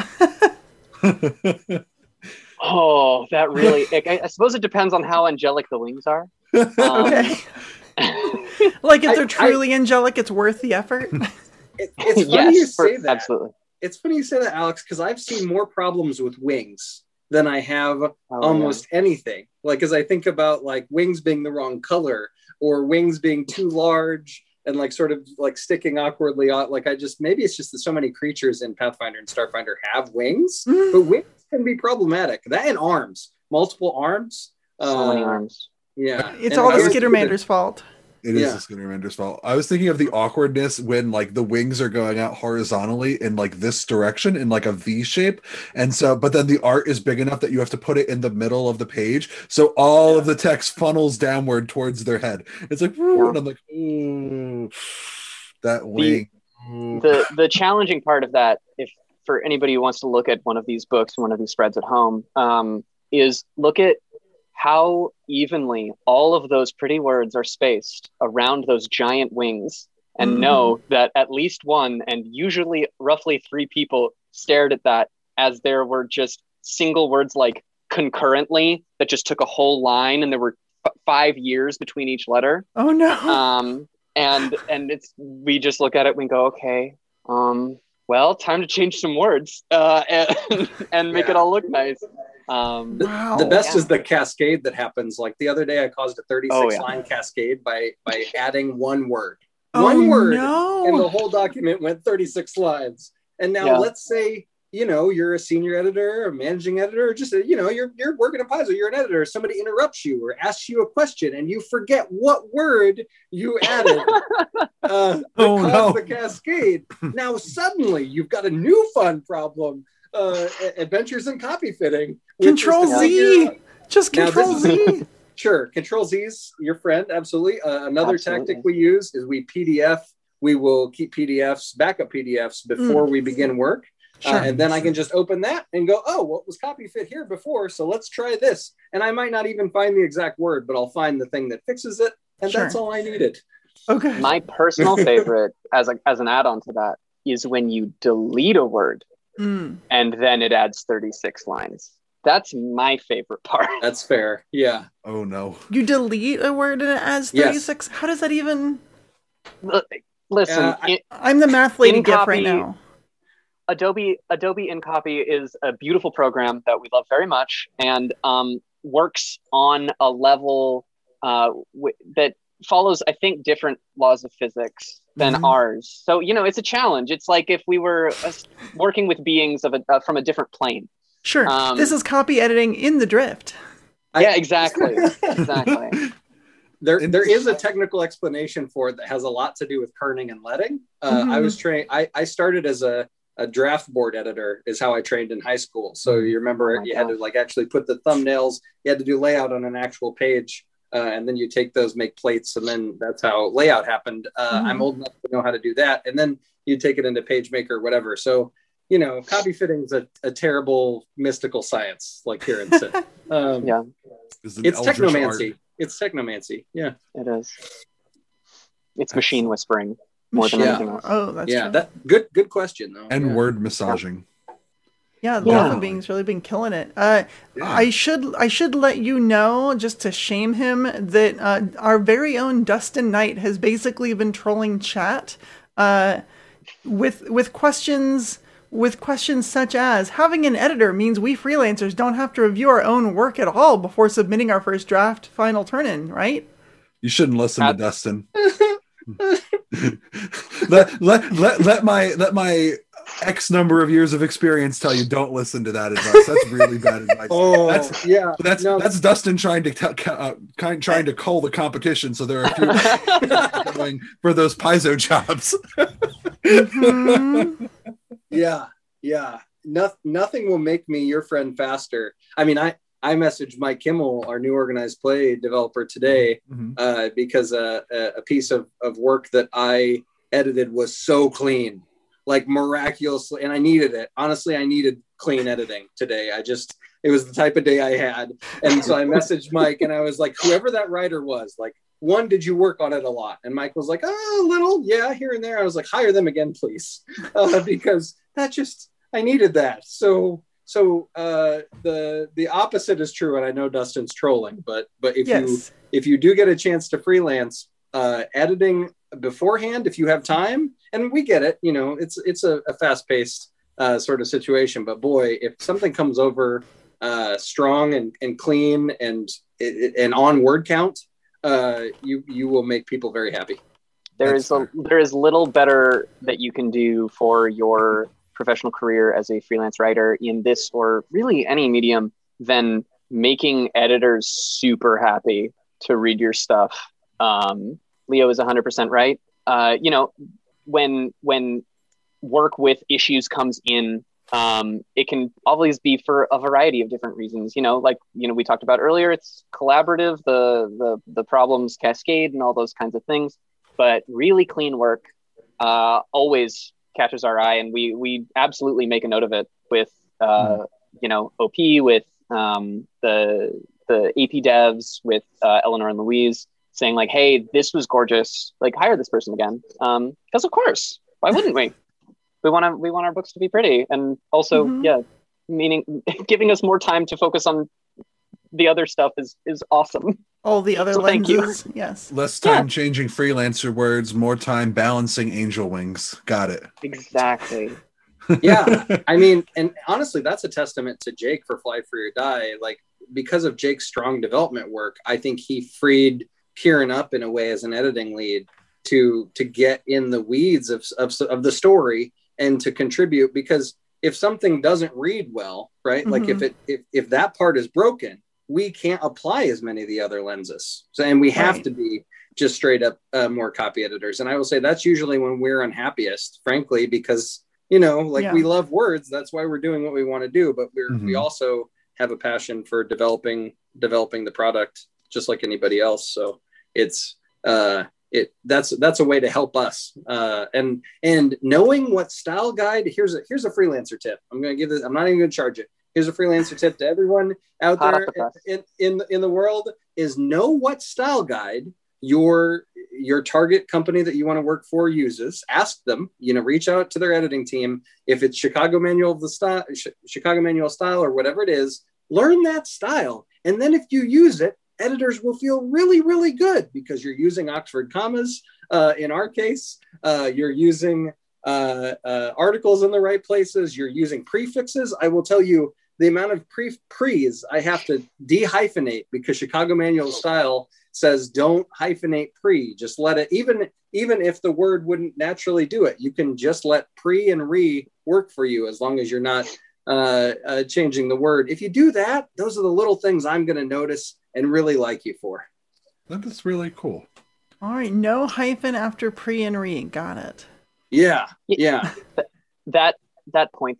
Oh, that really, I suppose it depends on how angelic the wings are. Okay. Like if they're truly angelic, it's worth the effort. It's funny you say that. Absolutely. It's funny you say that, Alex, because I've seen more problems with wings than I have almost anything. Like, as I think about like wings being the wrong color or wings being too large and like sort of like sticking awkwardly out. Like maybe it's just that so many creatures in Pathfinder and Starfinder have wings, but wings can be problematic. That and arms, multiple arms. So many arms. Yeah. It's all the Skittermander's fault. It is the Skittermander's fault. I was thinking of the awkwardness when like the wings are going out horizontally in like this direction in like a V shape. And so, but then the art is big enough that you have to put it in the middle of the page. So all of the text funnels downward towards their head. It's like, and I'm like, ooh, that wing. The challenging part of that, if for anybody who wants to look at one of these books, one of these spreads at home, is look at how evenly all of those pretty words are spaced around those giant wings, and know that at least one, and usually roughly 3 people stared at that as there were just single words like concurrently that just took a whole line, and there were 5 years between each letter. Oh no. And we just look at it and go, okay, well, time to change some words and make it all look nice. The best is the cascade that happens. Like the other day, I caused a 36 line cascade by adding one word. One word, and the whole document went 36 lines. And now let's say, you're a senior editor, a managing editor, or just, you're working at Paizo, you're an editor, somebody interrupts you or asks you a question and you forget what word you added the cascade. Now suddenly you've got a new fun problem. Adventures in copy fitting. Control Z. Just Control Z. Sure. Control Z's your friend. Absolutely. Another tactic we use is we PDF. We will keep PDFs, backup PDFs before we begin work. Sure. And then I can just open that and go, oh, what was copy fit here before? So let's try this. And I might not even find the exact word, but I'll find the thing that fixes it. And that's all I needed. Okay. My personal favorite as an add-on to that is when you delete a word. And then it adds 36 lines. That's my favorite part. That's fair. Yeah. Oh no. You delete a word and it adds 36? Yes. How does that even... Listen. I'm the math lady gift right now. Adobe InCopy is a beautiful program that we love very much and works on a level that follows, I think, different laws of physics than ours. So, it's a challenge. It's like if we were working with beings from a different plane. Sure. This is copy editing in the drift. Yeah, exactly. Exactly. There is a technical explanation for it that has a lot to do with kerning and leading. I was trained. I started as a draft board editor is how I trained in high school. So you remember had to actually put the thumbnails. You had to do layout on an actual page. And then you take those, make plates, and then that's how layout happened. I'm old enough to know how to do that. And then you take it into PageMaker or whatever. So, copy fitting is a terrible mystical science, like Kieran said. It's technomancy. Art. It's technomancy. Yeah, it is. It's machine whispering more than anything else. Oh, that's true. That good question though. And word massaging. Yeah, the Alpha Being's really been killing it. I should let you know, just to shame him, that our very own Dustin Knight has basically been trolling chat with questions such as, having an editor means we freelancers don't have to review our own work at all before submitting our first draft final turn-in, right? You shouldn't listen to Dustin. let my X number of years of experience tell you don't listen to that advice. That's really bad advice. That's Dustin trying to trying to cull the competition. So there are a few going for those Paizo jobs. Mm-hmm. Yeah. Nothing will make me your friend faster. I mean, I messaged Mike Kimmel, our new organized play developer today, because a piece of work that I edited was so clean, like miraculously, and I needed it. Honestly, I needed clean editing today. It was the type of day I had. And so I messaged Mike and I was like, whoever that writer was, like, one, did you work on it a lot? And Mike was like, oh, a little, yeah, here and there. I was like, hire them again, please. Because I needed that. So the opposite is true. And I know Dustin's trolling, but if you do get a chance to freelance, editing beforehand, if you have time, and we get it, it's a fast-paced sort of situation, but boy, if something comes over strong and clean and on word count, you will make people very happy. There is little better that you can do for your professional career as a freelance writer in this or really any medium than making editors super happy to read your stuff. Leo is 100% right. When work with issues comes in, it can always be for a variety of different reasons. We talked about earlier, it's collaborative, the problems cascade and all those kinds of things, but really clean work always catches our eye, and we absolutely make a note of it with OP, with the AP devs, with Eleanor and Louise, saying like, hey, this was gorgeous, like hire this person again, because of course, why wouldn't we? We want our books to be pretty, and also meaning giving us more time to focus on the other stuff is awesome. All the other lenses. Thank you. Yes. Less time changing freelancer words, more time balancing angel wings. Got it. Exactly. Yeah. I mean, and honestly, that's a testament to Jake for Fly Free or Die. Like, because of Jake's strong development work, I think he freed Kieran up in a way as an editing lead to get in the weeds of the story and to contribute, because if something doesn't read well, right? Like if that part is broken, we can't apply as many of the other lenses. So, and we have to be just straight up more copy editors. And I will say that's usually when we're unhappiest, frankly, because, we love words. That's why we're doing what we want to do. But we also have a passion for developing the product just like anybody else. So it's that's a way to help us. And knowing what style guide, here's a freelancer tip. I'm going to give this, I'm not even going to charge it. Here's a freelancer tip to everyone out there in the world, is know what style guide your target company that you want to work for uses. Ask them, reach out to their editing team. If it's Chicago Manual Style or whatever it is, learn that style. And then if you use it, editors will feel really, really good because you're using Oxford commas. In our case, you're using articles in the right places. You're using prefixes. I will tell you, the amount of pre's I have to de-hyphenate because Chicago Manual Style says don't hyphenate pre. Just let it, even if the word wouldn't naturally do it, you can just let pre and re work for you as long as you're not changing the word. If you do that, those are the little things I'm going to notice and really like you for. That is really cool. All right, no hyphen after pre and re. Got it. Yeah. That point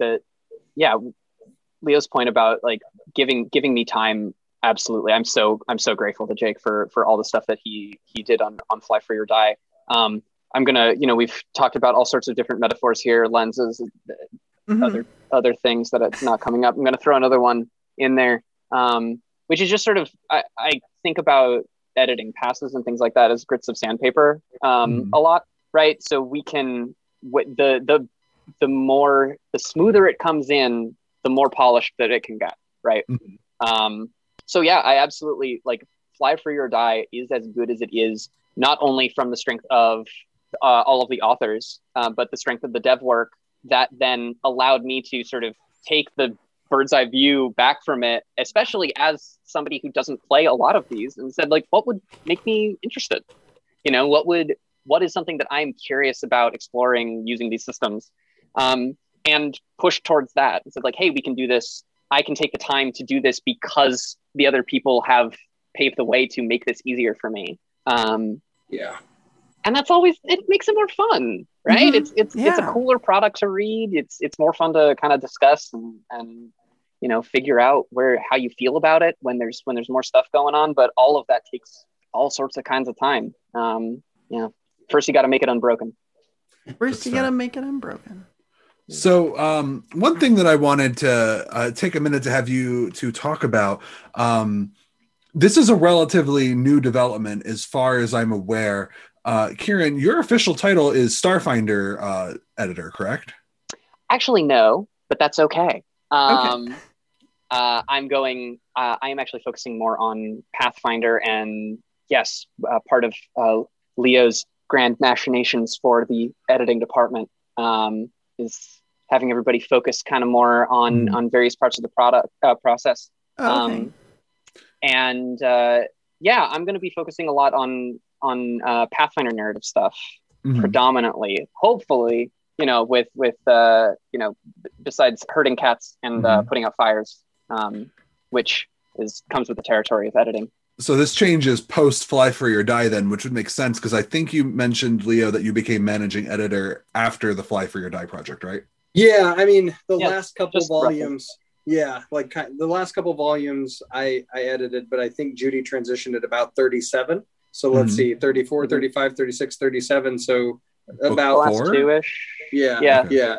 Leo's point about like giving me time, absolutely. I'm so grateful to Jake for all the stuff that he did on Fly Free or Die. I'm gonna, we've talked about all sorts of different metaphors here, lenses, other things that it's not coming up. I'm gonna throw another one in there, which is just sort of I think about editing passes and things like that as grits of sandpaper a lot, right? So we can the smoother it comes in, the more polished that it can get, right? So yeah, I absolutely like Fly Free or Die is as good as it is, not only from the strength of all of the authors, but the strength of the dev work that then allowed me to sort of take the bird's eye view back from it, especially as somebody who doesn't play a lot of these, and said like, what would make me interested? What would what is something that I'm curious about exploring using these systems, and push towards that. It's like, hey, we can do this. I can take the time to do this because the other people have paved the way to make this easier for me. Yeah. And that's always, it makes it more fun, right? Mm-hmm. It's a cooler product to read. It's more fun to kind of discuss and figure out how you feel about it when there's more stuff going on. But all of that takes all sorts of kinds of time. First you got to make it unbroken. First you got to make it unbroken. So one thing that I wanted to take a minute to have you to talk about, this is a relatively new development as far as I'm aware. Kieran, your official title is Starfinder editor, correct? Actually, no, but that's okay. I am actually focusing more on Pathfinder, and yes, part of Leo's grand machinations for the editing department is having everybody focus kind of more on various parts of the product process. I'm going to be focusing a lot on Pathfinder narrative stuff predominantly. Hopefully, with besides herding cats and putting out fires, which comes with the territory of editing. So this changes post Fly Free or Die then, which would make sense because I think you mentioned, Leo, that you became managing editor after the Fly Free or Die project, right? Yeah, I mean, the last couple volumes, the last couple volumes I edited, but I think Judy transitioned at about 37. So let's see, 34, 35, 36, 37. So about last two-ish. Yeah.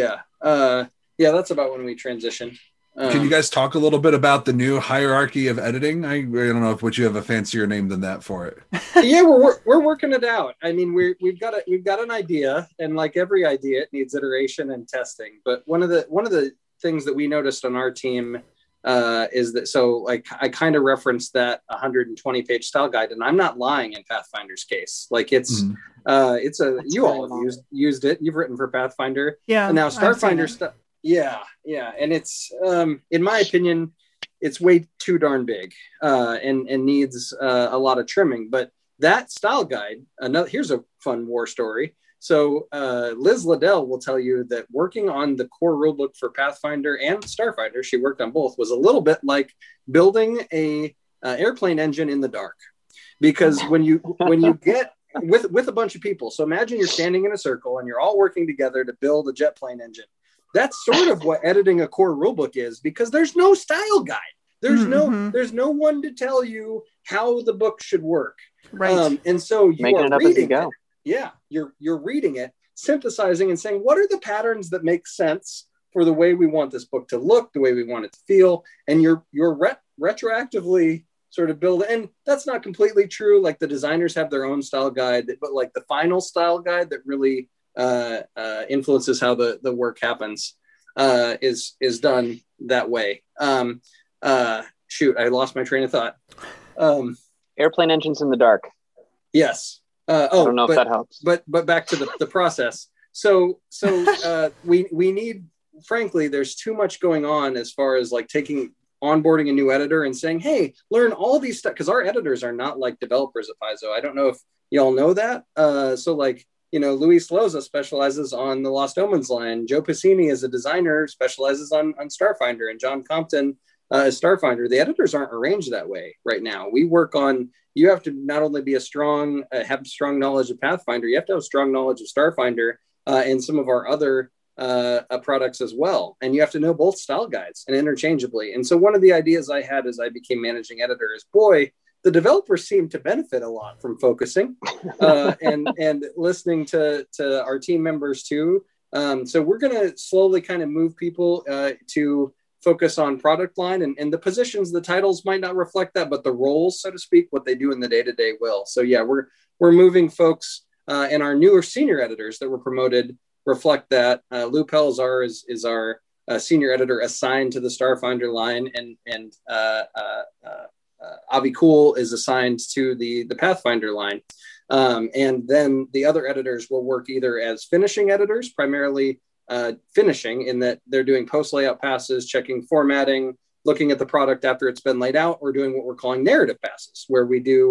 That's about when we transitioned. Can you guys talk a little bit about the new hierarchy of editing? I don't know if you have a fancier name than that for it. Yeah, we're working it out. I mean, we've got an idea, and like every idea, it needs iteration and testing. But one of the things that we noticed on our team is that, so like I kind of referenced that 120-page style guide, and I'm not lying in Pathfinder's case. Like it's you all have used it. You've written for Pathfinder, and now Starfinder stuff. Yeah, and it's in my opinion, it's way too darn big and needs a lot of trimming. But that style guide, here's a fun war story. So Liz Liddell will tell you that working on the core rulebook for Pathfinder and Starfinder, she worked on both, was a little bit like building a airplane engine in the dark, because when you get with a bunch of people, so imagine you're standing in a circle and you're all working together to build a jet plane engine. That's sort of what editing a core rulebook is, because there's no style guide. There's no one to tell you how the book should work. Right. And so you are reading it. Yeah, you're reading it, synthesizing and saying, what are the patterns that make sense for the way we want this book to look, the way we want it to feel, and you're retroactively sort of build. And that's not completely true. Like the designers have their own style guide, but like the final style guide that really influences how the work happens is done that way. Shoot, I lost my train of thought. Airplane engines in the dark. Yes. I don't know if that helps. But back to the process. So we need, frankly, there's too much going on as far as like onboarding a new editor and saying, hey, learn all these stuff, because our editors are not like developers at Paizo. I don't know if y'all know that. So like, Luis Loza specializes on the Lost Omens line. Joe Piscini is a designer, specializes on Starfinder, and John Compton is Starfinder. The editors aren't arranged that way right now. We work on, you have to not only be have strong knowledge of Pathfinder, you have to have strong knowledge of Starfinder and some of our other products as well. And you have to know both style guides and interchangeably. And so one of the ideas I had as I became managing editor is, the developers seem to benefit a lot from focusing and listening to our team members too. So we're going to slowly kind of move people to focus on product line, and the positions, the titles might not reflect that, but the roles, so to speak, what they do in the day-to-day will. So yeah, we're moving folks, and our newer senior editors that were promoted reflect that. Lou Pelzar is our senior editor assigned to the Starfinder line, and Avi Cool is assigned to the Pathfinder line. And then the other editors will work either as finishing editors, primarily finishing in that they're doing post layout passes, checking formatting, looking at the product after it's been laid out, or doing what we're calling narrative passes, where we do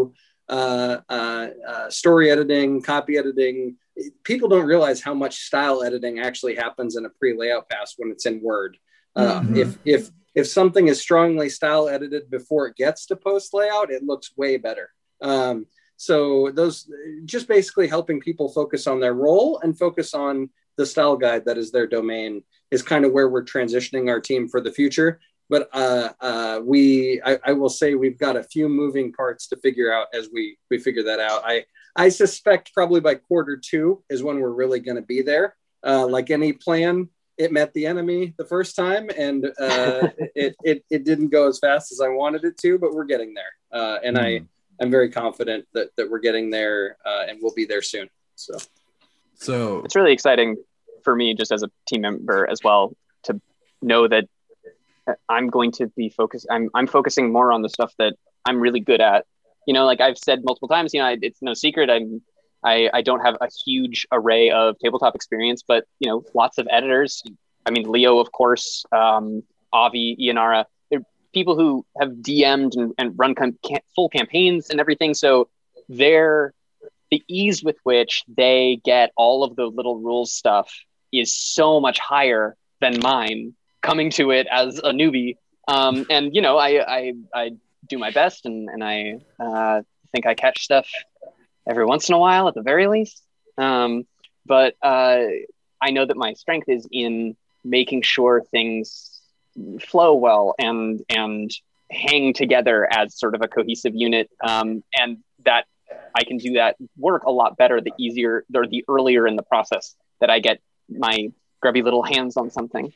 story editing, copy editing. People don't realize how much style editing actually happens in a pre-layout pass when it's in Word. If something is strongly style edited before it gets to post layout, it looks way better. So those just basically helping people focus on their role and focus on the style guide that is their domain is kind of where we're transitioning our team for the future. But I will say we've got a few moving parts to figure out as we figure that out. I suspect probably by Q2 is when we're really going to be there. Like any plan, it met the enemy the first time, and it didn't go as fast as I wanted it to, but we're getting there. And I'm very confident that we're getting there, and we'll be there soon. So it's really exciting for me, just as a team member as well, to know that I'm going to be focused. I'm focusing more on the stuff that I'm really good at. Like I've said multiple times, it's no secret. I don't have a huge array of tabletop experience, but lots of editors. I mean, Leo, of course, Avi, Ianara. They're people who have DM'd and run full campaigns and everything. So the ease with which they get all of the little rules stuff is so much higher than mine coming to it as a newbie. And I do my best, and I think I catch stuff every once in a while at the very least. But I know that my strength is in making sure things flow well and hang together as sort of a cohesive unit. And that I can do that work a lot better the easier or the earlier in the process that I get my grubby little hands on something.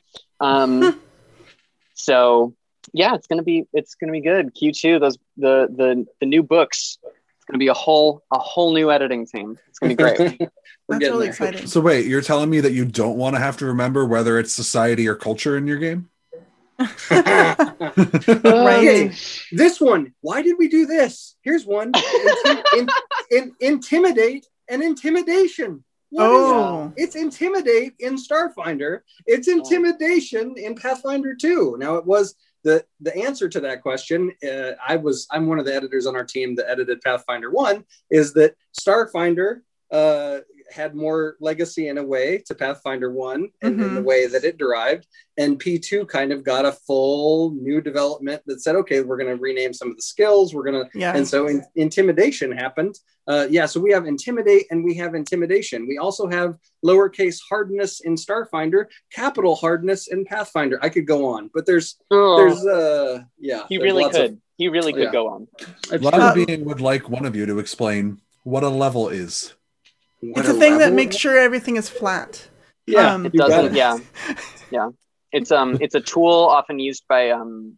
So yeah, it's gonna be good. Q2, the new books. It's gonna be a whole new editing team. It's gonna be great. That's really exciting. So wait, you're telling me that you don't want to have to remember whether it's society or culture in your game? Right. This one. Why did we do this? Here's one. Intimidate and intimidation. It's intimidate in Starfinder. It's intimidation in Pathfinder 2. Now it was the answer to that question. I'm one of the editors on our team that edited Pathfinder 1. Is that Starfinder had more legacy in a way to Pathfinder 1 and in the way that it derived, and P2 kind of got a full new development that said, okay, we're going to rename some of the skills. And so intimidation happened. So we have intimidate and we have intimidation. We also have lowercase hardness in Starfinder, capital hardness in Pathfinder. I could go on, but he really could go on. Lobbying would like one of you to explain what a level is. It's a thing that makes sure everything is flat. Yeah, it doesn't. Yeah. It's a tool often used by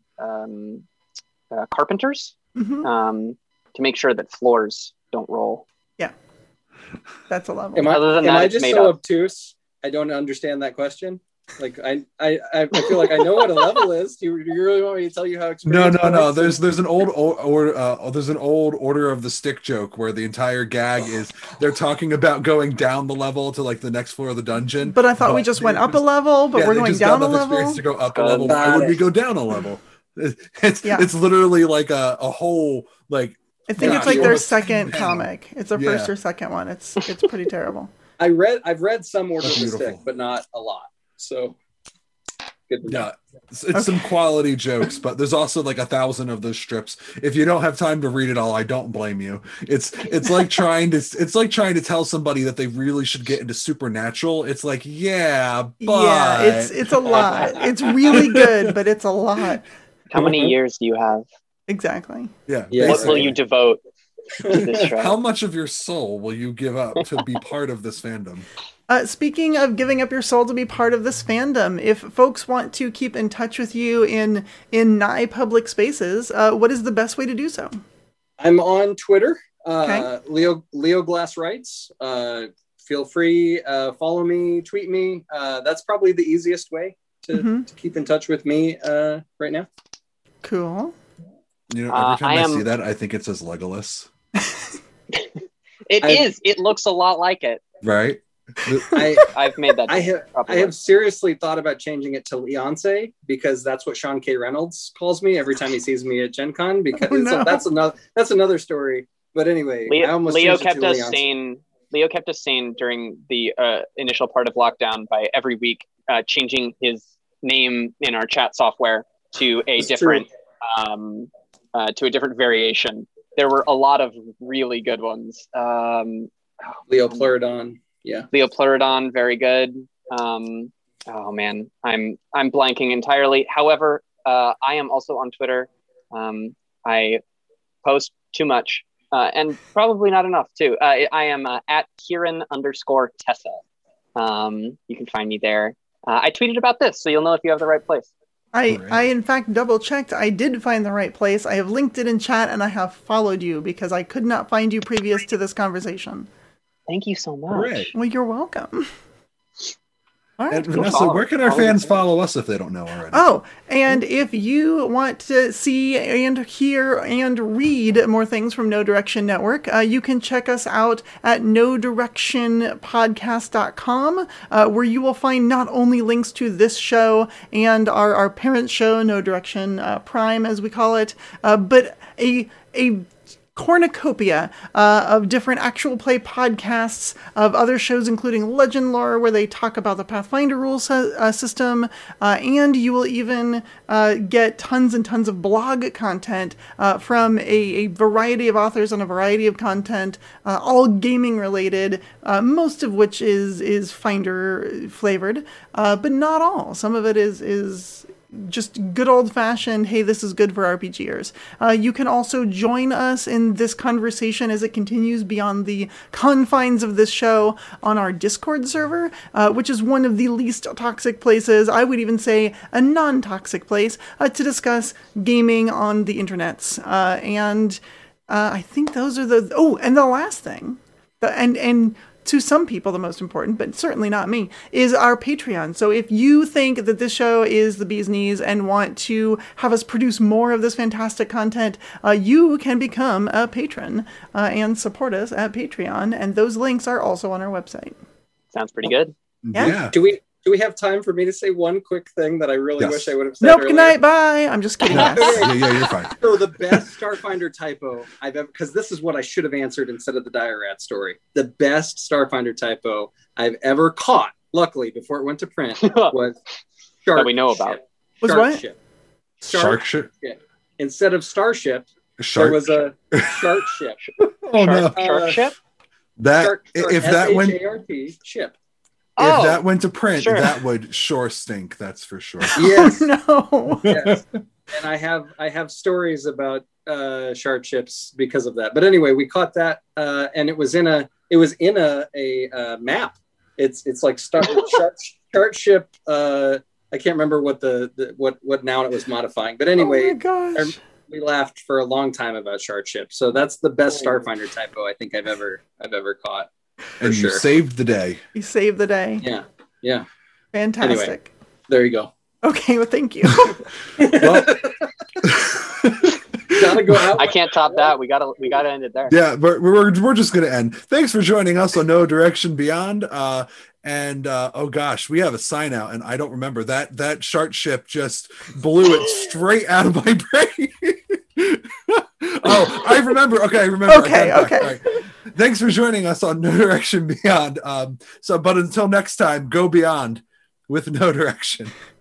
carpenters to make sure that floors don't roll. Yeah, that's a level. Am I just so obtuse? I don't understand that question. Like I feel like I know what a level is. Do you really want me to tell you how experience? No. There's an old Order of the Stick joke where the entire gag is they're talking about going down the level to like the next floor of the dungeon. But I thought we just went up a level, but we're going down a level. To go up a level. Why would we go down a level? It's literally like a whole like. I think it's like their second comic. It's their first or second one. It's pretty terrible. I've read some Order of the Stick, but not a lot. So good. Yeah, it's some quality jokes, but there's also like 1,000 of those strips. If you don't have time to read it all, I don't blame you. It's like trying to tell somebody that they really should get into Supernatural. It's like, it's a lot. It's really good, but it's a lot. How many years do you have? Exactly. Yeah. What will you devote to this show? How much of your soul will you give up to be part of this fandom? Speaking of giving up your soul to be part of this fandom, if folks want to keep in touch with you in nigh public spaces, what is the best way to do so? I'm on Twitter, Leo Glass Writes. Feel free, follow me, tweet me. That's probably the easiest way to keep in touch with me right now. Cool. Every time I see that, I think it says Legolas. It looks a lot like it. Right? I've made that. I have seriously thought about changing it to Leonce because that's what Sean K. Reynolds calls me every time he sees me at Gen Con. Because that's another story. But anyway, Leo kept us sane. Leo kept us sane during the initial part of lockdown by every week changing his name in our chat software to a different variation. There were a lot of really good ones. Leo Pleurodon, yeah. Leo Pleurodon, very good. Oh man, I'm blanking entirely. However, I am also on Twitter. I post too much. And probably not enough too. I am at Kieran_Tessa. You can find me there. I tweeted about this, so you'll know if you have the right place. I in fact double checked. I did find the right place. I have linked it in chat, and I have followed you because I could not find you previous to this conversation. Thank you so much. Hooray. Well, you're welcome. All right, and Vanessa, where can our fans follow us if they don't know already? Oh, and if you want to see and hear and read more things from No Direction Network, you can check us out at nodirectionpodcast.com, where you will find not only links to this show and our parent show, No Direction Prime, as we call it, but a cornucopia of different actual play podcasts of other shows, including Legend Lore, where they talk about the Pathfinder rules system, and you will even get tons and tons of blog content from a variety of authors on a variety of content, all gaming related, most of which is Finder flavored, but not all. Some of it is just good old-fashioned, hey, this is good for RPGers. You can also join us in this conversation as it continues beyond the confines of this show on our Discord server, which is one of the least toxic places, I would even say a non-toxic place, to discuss gaming on the internets. And I think those are the... Oh, and the last thing, and to some people the most important, but certainly not me, is our Patreon. So if you think that this show is the bee's knees and want to have us produce more of this fantastic content, you can become a patron and support us at Patreon. And those links are also on our website. Sounds pretty good. Yeah. Do we have time for me to say one quick thing that I really wish I would have said Nope, earlier? good night, bye. I'm just kidding. Yeah, you're fine. So the best Starfinder typo I've ever, because this is what I should have answered instead of the Dire-Rat story. The best Starfinder typo I've ever caught, luckily, before it went to print, was shark that we know about. ship. Was shark what? Ship. Shark ship? Instead of starship, there was a shark ship. Shark ship? If that went S-H-A-R-T, ship. If that went to print, sure. that would sure stink. That's for sure. Yes. Oh, no. Yes. And I have stories about shark ships because of that. But anyway, we caught that, and it was in a map. It's like shark ship. I can't remember what what noun it was modifying. But anyway, oh my gosh. We laughed for a long time about shark ship. So that's the best Starfinder typo I think I've ever caught. And you saved the day. You saved the day. Yeah. Fantastic. Anyway, there you go. Okay, well, thank you. Well, gotta go out. I can't top that. We gotta end it there. Yeah, but we're just gonna end. Thanks for joining us on No Direction Beyond. Oh gosh, we have a sign out, and I don't remember that shark ship just blew it straight out of my brain. Oh, I remember. Okay, I remember. Okay. Right. Thanks for joining us on No Direction Beyond. But until next time, go beyond with No Direction.